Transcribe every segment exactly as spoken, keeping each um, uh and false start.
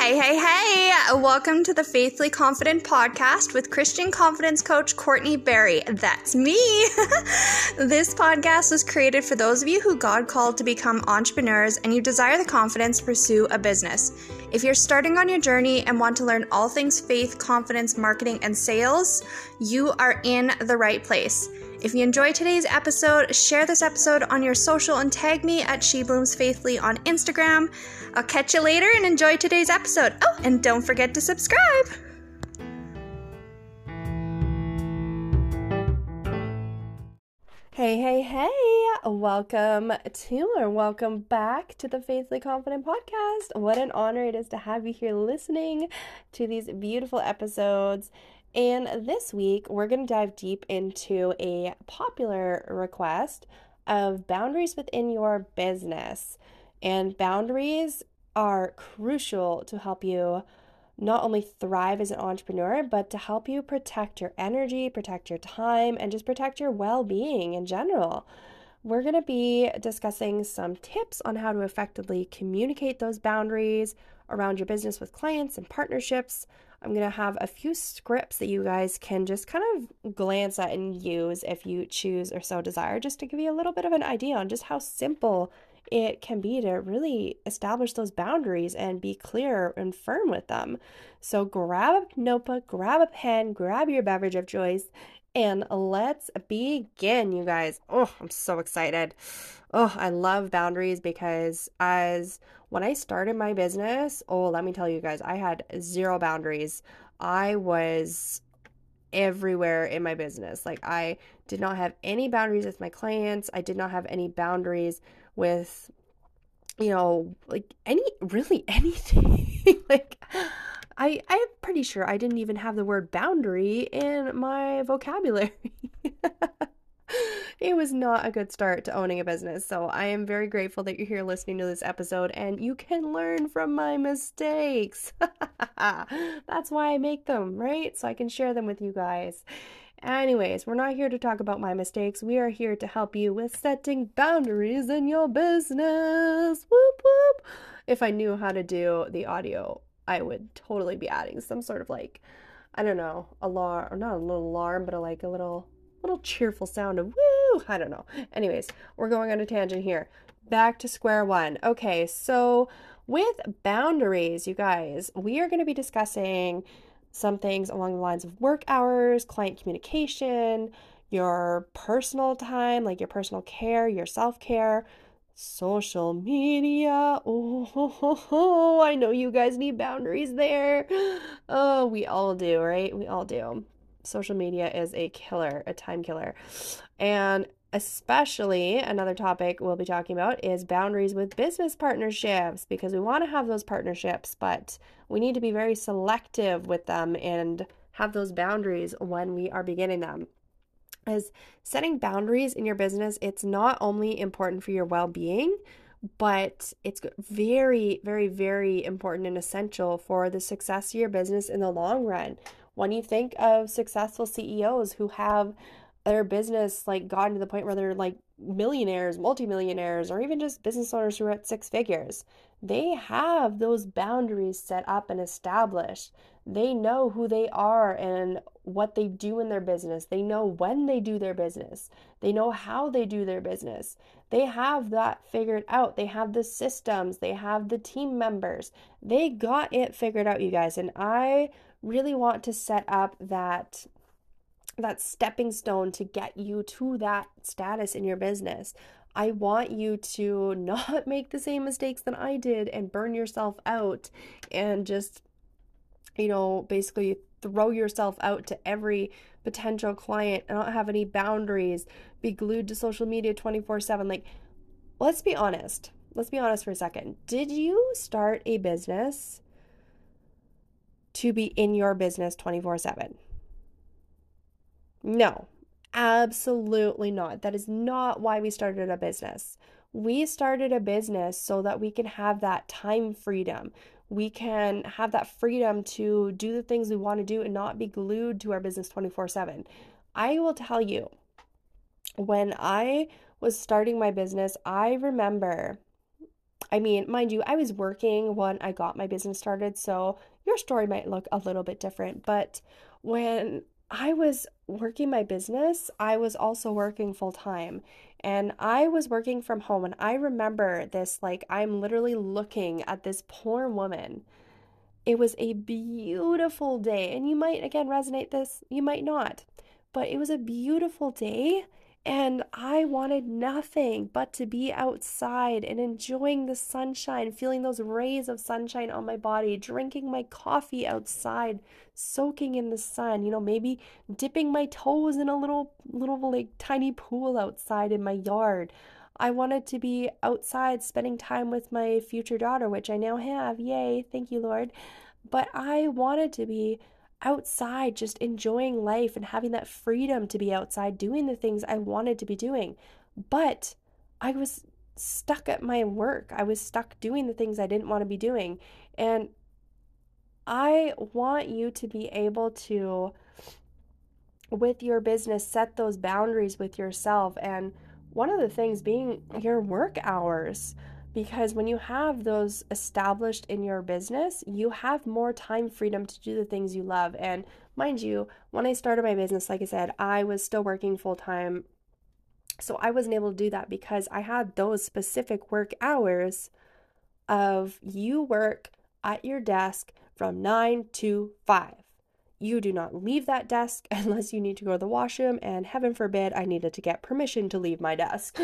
Hey, hey, hey! Welcome to the Faithfully Confident podcast with Christian confidence coach Courtney Berry. That's me! This podcast was created for those of you who God called to become entrepreneurs and you desire the confidence to pursue a business. If you're starting on your journey and want to learn all things faith, confidence, marketing, and sales, you are in the right place. If you enjoyed today's episode, share this episode on your social and tag me at She Blooms Faithfully on Instagram. I'll catch you later and enjoy today's episode. Oh, and don't forget to subscribe. Hey, hey, hey, welcome to or welcome back to the Faithfully Confident podcast. What an honor it is to have you here listening to these beautiful episodes. And this week, we're going to dive deep into a popular request of boundaries within your business. And boundaries are crucial to help you not only thrive as an entrepreneur, but to help you protect your energy, protect your time, and just protect your well-being in general. We're going to be discussing some tips on how to effectively communicate those boundaries around your business with clients and partnerships. I'm going to have a few scripts that you guys can just kind of glance at and use if you choose or so desire, just to give you a little bit of an idea on just how simple it can be to really establish those boundaries and be clear and firm with them. So grab a notebook, grab a pen, grab your beverage of choice, and let's begin, you guys. Oh, I'm so excited. Oh, I love boundaries because as when I started my business, oh, let me tell you guys, I had zero boundaries. I was everywhere in my business. Like I did not have any boundaries with my clients. I did not have any boundaries with, you know, like any, really anything. Like I, I'm pretty sure I didn't even have the word boundary in my vocabulary. It was not a good start to owning a business. So I am very grateful that you're here listening to this episode and you can learn from my mistakes. That's why I make them, right? So I can share them with you guys. Anyways, we're not here to talk about my mistakes. We are here to help you with setting boundaries in your business. Whoop, whoop. If I knew how to do the audio, I would totally be adding some sort of like, I don't know, alarm, or not a little alarm, but a, like a little, little cheerful sound of woo. I don't know. Anyways, we're going on a tangent here. Back to square one. Okay, so with boundaries, you guys, we are going to be discussing some things along the lines of work hours, client communication, your personal time, like your personal care, your self-care, social media. Oh, ho, ho, ho. I know you guys need boundaries there. Oh, we all do, right? We all do. Social media is a killer, a time killer. And especially another topic we'll be talking about is boundaries with business partnerships, because we want to have those partnerships, but we need to be very selective with them and have those boundaries when we are beginning them. As setting boundaries in your business, it's not only important for your well-being, but it's very, very, very important and essential for the success of your business in the long run. When you think of successful C E Os who have their business like gotten to the point where they're like millionaires, multimillionaires, or even just business owners who are at six figures, they have those boundaries set up and established. They know who they are and what they do in their business. They know when they do their business. They know how they do their business. They have that figured out. They have the systems. They have the team members. They got it figured out, you guys. And I really want to set up that that stepping stone to get you to that status in your business. I want you to not make the same mistakes that I did and burn yourself out and just, you know, basically throw yourself out to every potential client and not have any boundaries, be glued to social media twenty-four seven. Like, let's be honest. Let's be honest for a second. Did you start a business to be in your business twenty-four seven? No, absolutely not. That is not why we started a business. We started a business so that we can have that time freedom. We can have that freedom to do the things we want to do and not be glued to our business twenty-four seven. I will tell you, when I was starting my business, I remember I mean, mind you, I was working when I got my business started, so your story might look a little bit different. But when I was working my business, I was also working full time. And I was working from home. And I remember this, like, I'm literally looking at this poor woman. It was a beautiful day. And you might, again, resonate this, you might not. But it was a beautiful day. And I wanted nothing but to be outside and enjoying the sunshine, feeling those rays of sunshine on my body, drinking my coffee outside, soaking in the sun, you know, maybe dipping my toes in a little, little like tiny pool outside in my yard. I wanted to be outside spending time with my future daughter, which I now have. Yay. Thank you, Lord. But I wanted to be outside, just enjoying life and having that freedom to be outside, doing the things I wanted to be doing. But I was stuck at my work. I was stuck doing the things I didn't want to be doing. And I want you to be able to, with your business, set those boundaries with yourself. And one of the things being your work hours. Because when you have those established in your business, you have more time freedom to do the things you love. And mind you, when I started my business, like I said, I was still working full time. So I wasn't able to do that because I had those specific work hours of you work at your desk from nine to five. You do not leave that desk unless you need to go to the washroom, and heaven forbid I needed to get permission to leave my desk.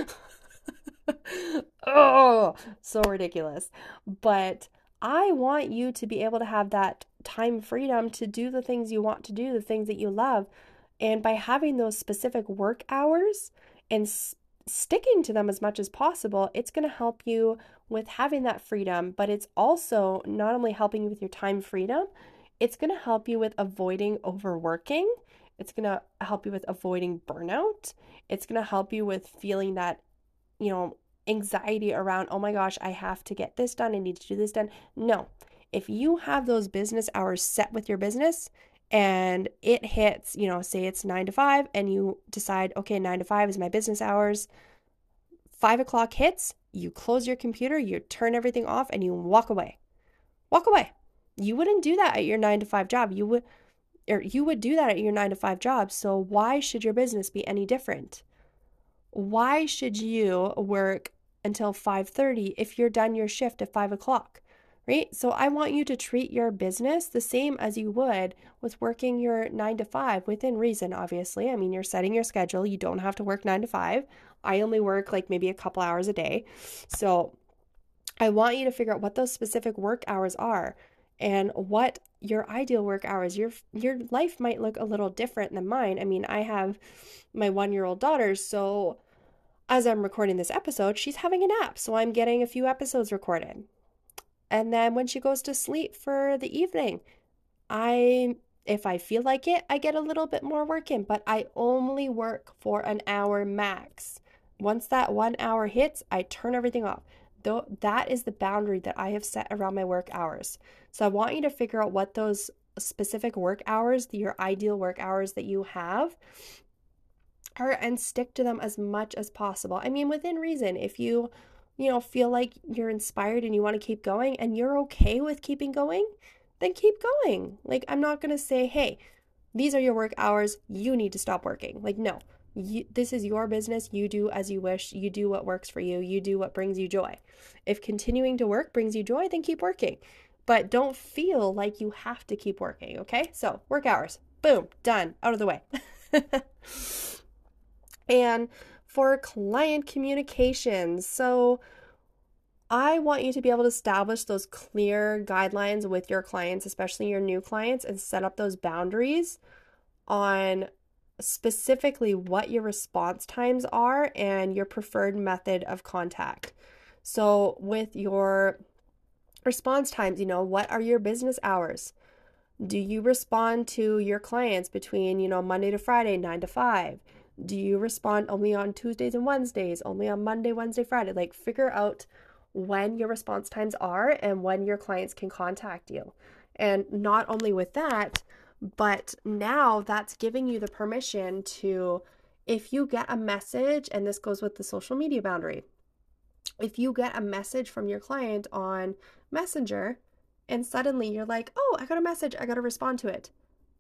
Oh, so ridiculous. But I want you to be able to have that time freedom to do the things you want to do, the things that you love. And by having those specific work hours and s- sticking to them as much as possible, it's going to help you with having that freedom. But it's also not only helping you with your time freedom, it's going to help you with avoiding overworking. It's going to help you with avoiding burnout. It's going to help you with feeling that, you know, anxiety around, oh my gosh, I have to get this done. I need to do this done. No, if you have those business hours set with your business and it hits, you know, say it's nine to five and you decide, okay, nine to five is my business hours. Five o'clock hits, you close your computer, you turn everything off and you walk away. Walk away. You wouldn't do that at your nine to five job. You would, or you would do that at your nine to five job. So why should your business be any different? Why should you work until five thirty if you're done your shift at five o'clock, right? So I want you to treat your business the same as you would with working your nine to five within reason, obviously. I mean, you're setting your schedule. You don't have to work nine to five. I only work like maybe a couple hours a day. So I want you to figure out what those specific work hours are and what your ideal work hours. Your your life might look a little different than mine. I mean, I have my one-year-old daughter, so as I'm recording this episode, she's having a nap, so I'm getting a few episodes recorded. And then when she goes to sleep for the evening, I if I feel like it, I get a little bit more work in, but I only work for an hour max. Once that one hour hits, I turn everything off. Though that is the boundary that I have set around my work hours. So I want you to figure out what those specific work hours, your ideal work hours that you have, are, and stick to them as much as possible. I mean, within reason. If you, you know, feel like you're inspired and you want to keep going and you're okay with keeping going, then keep going. Like, I'm not going to say, hey, these are your work hours, you need to stop working. Like, no. You, this is your business. You do as you wish. You do what works for you. You do what brings you joy. If continuing to work brings you joy, then keep working. But don't feel like you have to keep working, okay? So, work hours. Boom. Done. Out of the way. And for client communications, so I want you to be able to establish those clear guidelines with your clients, especially your new clients, and set up those boundaries on specifically what your response times are and your preferred method of contact. So with your response times, you know, what are your business hours? Do you respond to your clients between, you know, Monday to Friday, nine to five? Do you respond only on Tuesdays and Wednesdays, only on Monday, Wednesday, Friday? Like, figure out when your response times are and when your clients can contact you. And not only with that, but now that's giving you the permission to, if you get a message, and this goes with the social media boundary, if you get a message from your client on Messenger and suddenly you're like, oh, I got a message, I got to respond to it.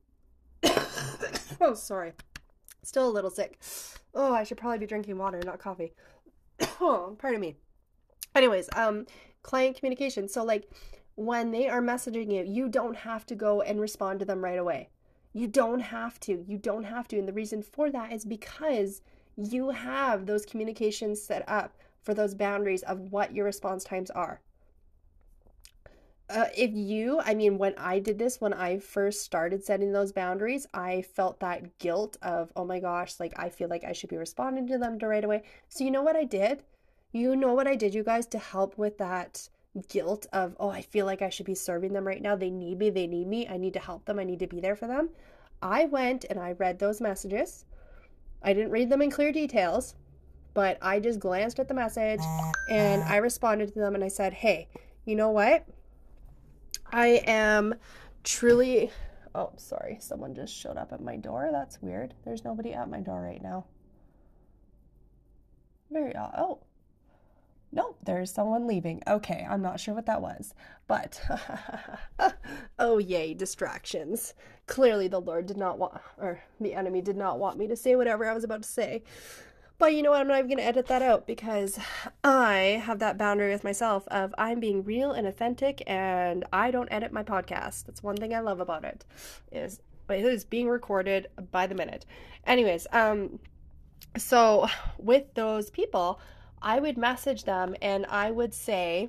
Oh, sorry. Still a little sick. Oh, I should probably be drinking water, not coffee. Oh, pardon me. Anyways, um, client communication. So like when they are messaging you, you don't have to go and respond to them right away. You don't have to. You don't have to. And the reason for that is because you have those communications set up for those boundaries of what your response times are. Uh, if you, I mean, when I did this, when I first started setting those boundaries, I felt that guilt of, oh my gosh, like I feel like I should be responding to them right away. So you know what I did? You know what I did, you guys, to help with that guilt of, oh, I feel like I should be serving them right now. They need me. They need me. I need to help them. I need to be there for them. I went and I read those messages. I didn't read them in clear details, but I just glanced at the message and I responded to them and I said, hey, you know what? I am truly, oh, sorry, someone just showed up at my door. That's weird. There's nobody at my door right now. Very odd. Oh, no, there's someone leaving. Okay, I'm not sure what that was, but oh, yay, distractions. Clearly the Lord did not want, or the enemy did not want me to say whatever I was about to say. But you know what? I'm not even going to edit that out because I have that boundary with myself of I'm being real and authentic and I don't edit my podcast. That's one thing I love about it is it is being recorded by the minute. Anyways, um, so with those people, I would message them and I would say,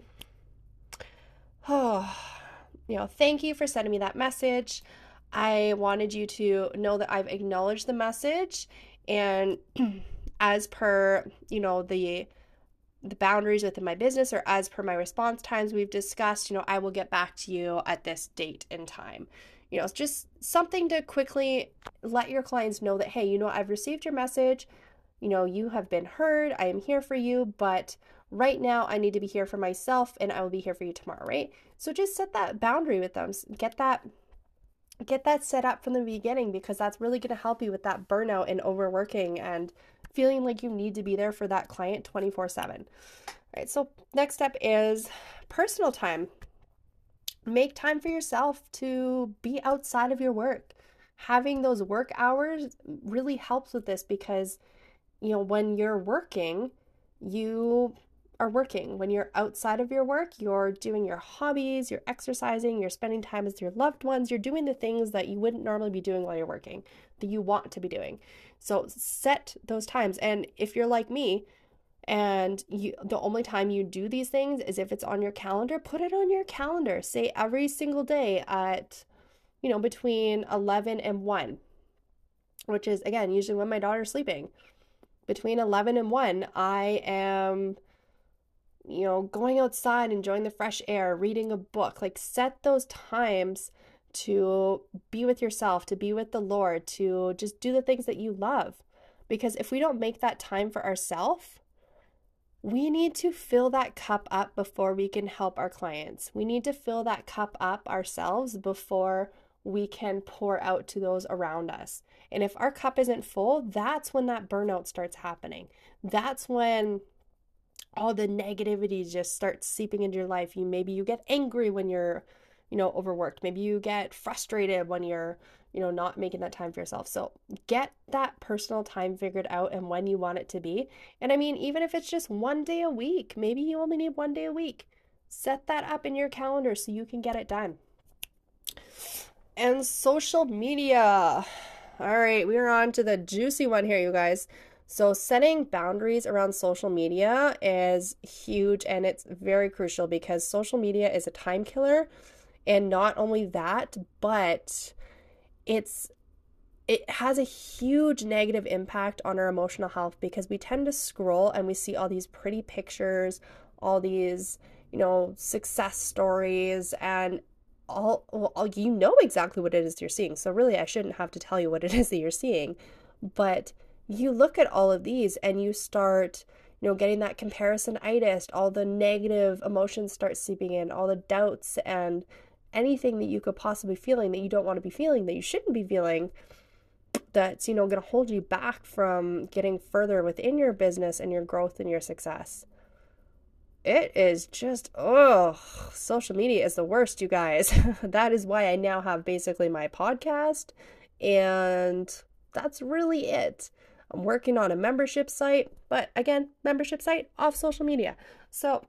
oh, you know, thank you for sending me that message. I wanted you to know that I've acknowledged the message and as per, you know, the the boundaries within my business or as per my response times we've discussed, you know, I will get back to you at this date and time. You know, it's just something to quickly let your clients know that, hey, you know, I've received your message. You know, you have been heard. I am here for you, but right now I need to be here for myself and I will be here for you tomorrow, right? So just set that boundary with them. Get that get that set up from the beginning because that's really going to help you with that burnout and overworking and feeling like you need to be there for that client twenty-four seven. All right, so next step is personal time. Make time for yourself to be outside of your work. Having those work hours really helps with this because, you know, when you're working, you are working. When you're outside of your work, you're doing your hobbies, you're exercising, you're spending time with your loved ones, you're doing the things that you wouldn't normally be doing while you're working, that you want to be doing. So set those times. And if you're like me and you the only time you do these things is if it's on your calendar, put it on your calendar. Say every single day at, you know, between eleven and one, which is, again, usually when my daughter's sleeping. Between eleven and one, I am, you know, going outside, enjoying the fresh air, reading a book. Like set those times to be with yourself, to be with the Lord, to just do the things that you love. Because if we don't make that time for ourselves, we need to fill that cup up before we can help our clients. We need to fill that cup up ourselves before we can pour out to those around us. And if our cup isn't full, that's when that burnout starts happening. That's when all the negativity just starts seeping into your life. You maybe you get angry when you're, you know, overworked. Maybe you get frustrated when you're, you know, not making that time for yourself. So get that personal time figured out and when you want it to be. And I mean, even if it's just one day a week, maybe you only need one day a week. Set that up in your calendar so you can get it done. And social media. All right, we're on to the juicy one here, you guys. So setting boundaries around social media is huge and it's very crucial because social media is a time killer. And not only that, but it's it has a huge negative impact on our emotional health because we tend to scroll and we see all these pretty pictures, all these, you know, success stories and all, well, you know exactly what it is you're seeing. So really, I shouldn't have to tell you what it is that you're seeing. But you look at all of these and you start, you know, getting that comparison-itis, all the negative emotions start seeping in, all the doubts and anything that you could possibly be feeling that you don't want to be feeling, that you shouldn't be feeling, that's, you know, going to hold you back from getting further within your business and your growth and your success. It is just, oh, social media is the worst, you guys. That is why I now have basically my podcast, and that's really it. I'm working on a membership site, but again, membership site off social media. So,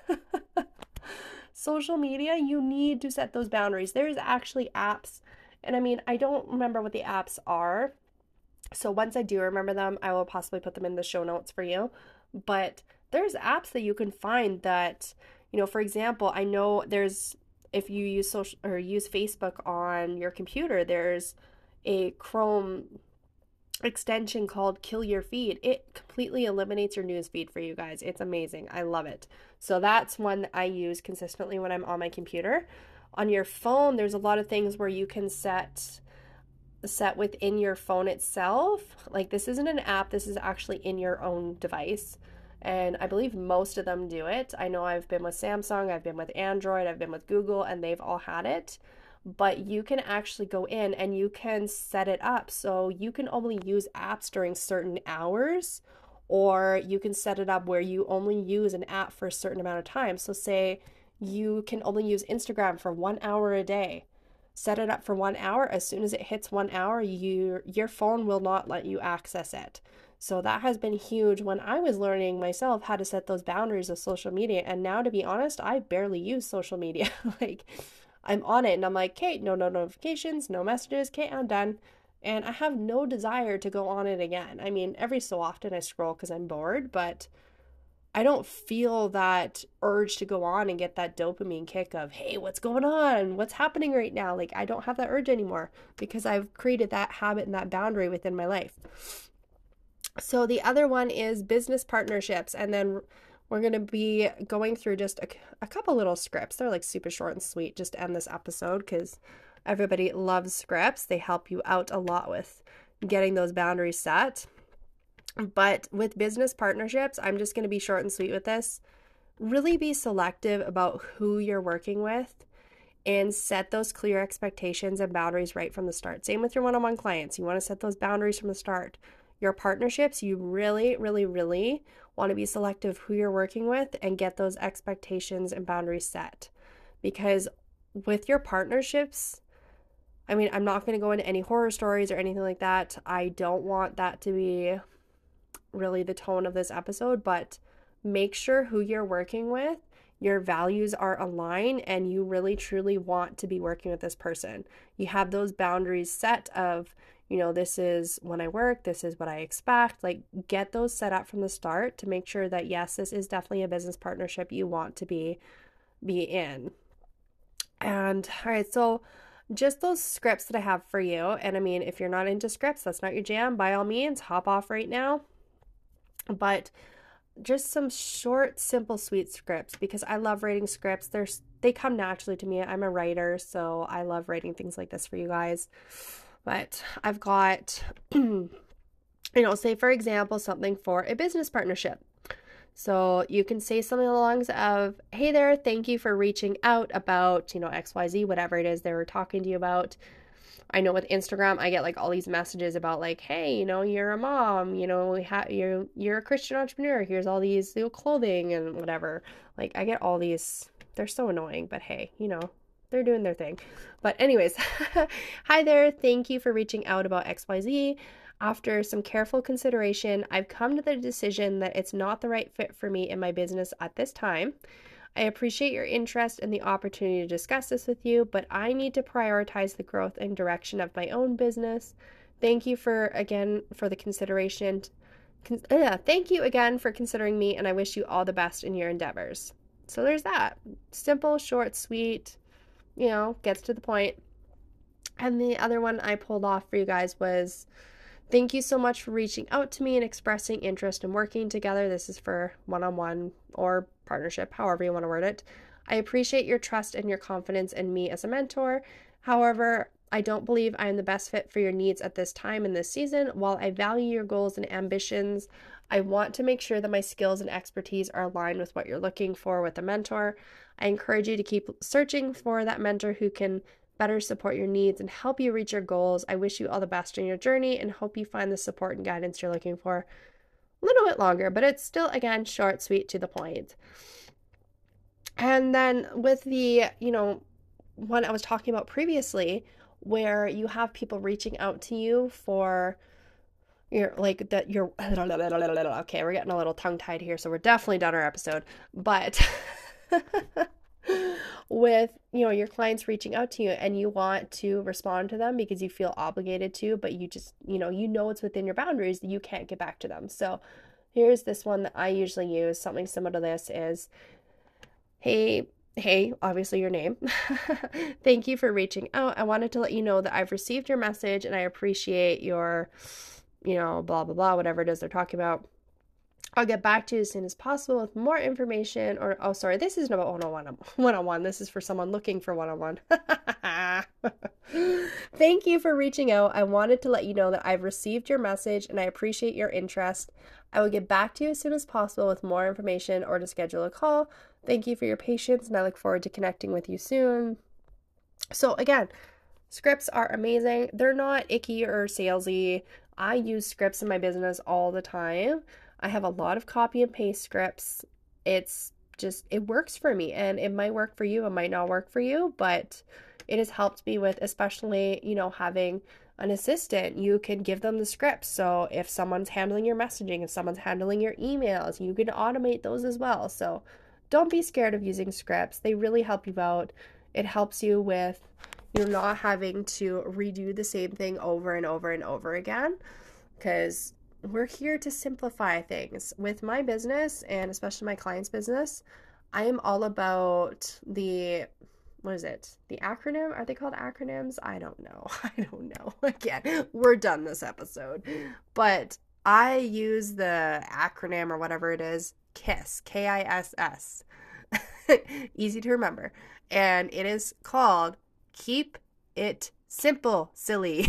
social media, you need to set those boundaries. There's actually apps, and I mean, I don't remember what the apps are. So once I do remember them, I will possibly put them in the show notes for you. But there's apps that you can find that, you know, for example, I know there's, if you use social or use Facebook on your computer, there's a Chrome extension called Kill Your Feed. It completely eliminates your news feed for you guys. It's amazing. I love it. So that's one that I use consistently when I'm on my computer. On your phone, there's a lot of things where you can set set within your phone itself. Like, this isn't an app, this is actually in your own device. And I believe most of them do it. I know I've been with Samsung, I've been with Android, I've been with Google, and they've all had it. But you can actually go in and you can set it up so you can only use apps during certain hours, or you can set it up where you only use an app for a certain amount of time. So say you can only use Instagram for one hour a day. Set it up for one hour. As soon as it hits one hour, you, your phone will not let you access it. So that has been huge when I was learning myself how to set those boundaries of social media. And now, to be honest, I barely use social media. Like, I'm on it and I'm like, okay, no, no notifications, no messages, okay, I'm done. And I have no desire to go on it again. I mean, every so often I scroll because I'm bored, but I don't feel that urge to go on and get that dopamine kick of, hey, what's going on? What's happening right now? Like, I don't have that urge anymore because I've created that habit and that boundary within my life. So the other one is business partnerships. And then we're going to be going through just a, a couple little scripts. They're like super short and sweet just to end this episode because everybody loves scripts. They help you out a lot with getting those boundaries set. But with business partnerships, I'm just going to be short and sweet with this. Really be selective about who you're working with and set those clear expectations and boundaries right from the start. Same with your one-on-one clients. You want to set those boundaries from the start. Your partnerships, you really, really, really want to be selective who you're working with and get those expectations and boundaries set. Because with your partnerships, I mean, I'm not going to go into any horror stories or anything like that. I don't want that to be really the tone of this episode, but make sure who you're working with, your values are aligned, and you really truly want to be working with this person. You have those boundaries set of, you know, this is when I work, this is what I expect. Like, get those set up from the start to make sure that, yes, this is definitely a business partnership you want to be be in. And all right, so just those scripts that I have for you. And I mean, if you're not into scripts, that's not your jam, by all means, hop off right now. But just some short, simple, sweet scripts, because I love writing scripts. They're, they come naturally to me. I'm a writer, so I love writing things like this for you guys. But I've got, you know, say for example, something for a business partnership. So you can say something along the lines of, hey there, thank you for reaching out about, you know, X Y Z, whatever it is they were talking to you about. I know with Instagram, I get like all these messages about like, hey, you know, you're a mom, you know, we ha- you're, you're a Christian entrepreneur. Here's all these new clothing and whatever. Like, I get all these, they're so annoying, but hey, you know, they're doing their thing. But anyways, hi there. Thank you for reaching out about X Y Z. After some careful consideration, I've come to the decision that it's not the right fit for me in my business at this time. I appreciate your interest and the opportunity to discuss this with you, but I need to prioritize the growth and direction of my own business. Thank you for, again, for the consideration. Con- uh, thank you again for considering me, and I wish you all the best in your endeavors. So there's that. Simple, short, sweet, you know, gets to the point. And the other one I pulled off for you guys was, thank you so much for reaching out to me and expressing interest in working together. This is for one-on-one or partnership, however you want to word it. I appreciate your trust and your confidence in me as a mentor. However, I don't believe I am the best fit for your needs at this time in this season. While I value your goals and ambitions, I want to make sure that my skills and expertise are aligned with what you're looking for with a mentor. I encourage you to keep searching for that mentor who can better support your needs and help you reach your goals. I wish you all the best in your journey and hope you find the support and guidance you're looking for. A little bit longer, but it's still, again, short, sweet, to the point. And then with the, you know, one I was talking about previously, where you have people reaching out to you for you're like that you're okay, we're getting a little tongue-tied here, so we're definitely done our episode. But with, you know, your clients reaching out to you and you want to respond to them because you feel obligated to, but you just, you know, you know it's within your boundaries that you can't get back to them. So here's this one that I usually use. Something similar to this is, hey, hey, obviously your name. Thank you for reaching out. I wanted to let you know that I've received your message and I appreciate your, you know, blah, blah, blah, whatever it is they're talking about. I'll get back to you as soon as possible with more information. Or, oh, sorry, this isn't about one-on-one. One-on-one. This is for someone looking for one-on-one. Thank you for reaching out. I wanted to let you know that I've received your message and I appreciate your interest. I will get back to you as soon as possible with more information or to schedule a call. Thank you for your patience and I look forward to connecting with you soon. So again, scripts are amazing. They're not icky or salesy. I use scripts in my business all the time. I have a lot of copy and paste scripts. It's just, it works for me, and it might work for you. It might not work for you, but it has helped me with, especially, you know, having an assistant. You can give them the scripts. So if someone's handling your messaging, if someone's handling your emails, you can automate those as well. So don't be scared of using scripts. They really help you out. It helps you with, you're not having to redo the same thing over and over and over again, because we're here to simplify things. With my business, and especially my client's business, I am all about the, what is it? The acronym? Are they called acronyms? I don't know. I don't know. Again, we're done this episode. But I use the acronym or whatever it is, KISS, K I S S. Easy to remember. And it is called Keep It Simple, Silly.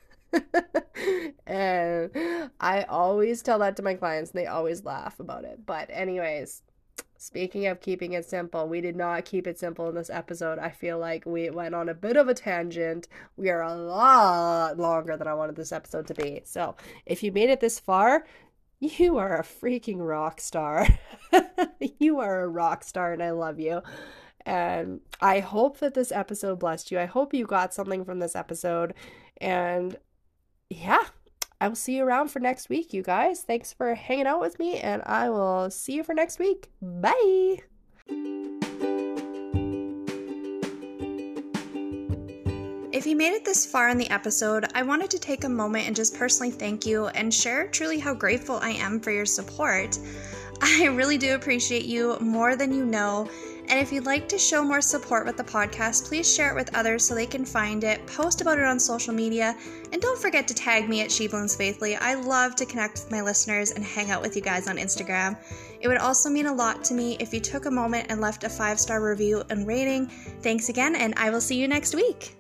And I always tell that to my clients and they always laugh about it. But anyways, speaking of keeping it simple, we did not keep it simple in this episode. I feel like we went on a bit of a tangent. We are a lot longer than I wanted this episode to be. So if you made it this far, you are a freaking rock star. You are a rock star and I love you. And I hope that this episode blessed you. I hope you got something from this episode. And yeah, I will see you around for next week, you guys. Thanks for hanging out with me, and I will see you for next week. Bye! If you made it this far in the episode, I wanted to take a moment and just personally thank you and share truly how grateful I am for your support. I really do appreciate you more than you know. And if you'd like to show more support with the podcast, please share it with others so they can find it, post about it on social media, and don't forget to tag me at She Blooms Faithfully. I love to connect with my listeners and hang out with you guys on Instagram. It would also mean a lot to me if you took a moment and left a five-star review and rating. Thanks again, and I will see you next week.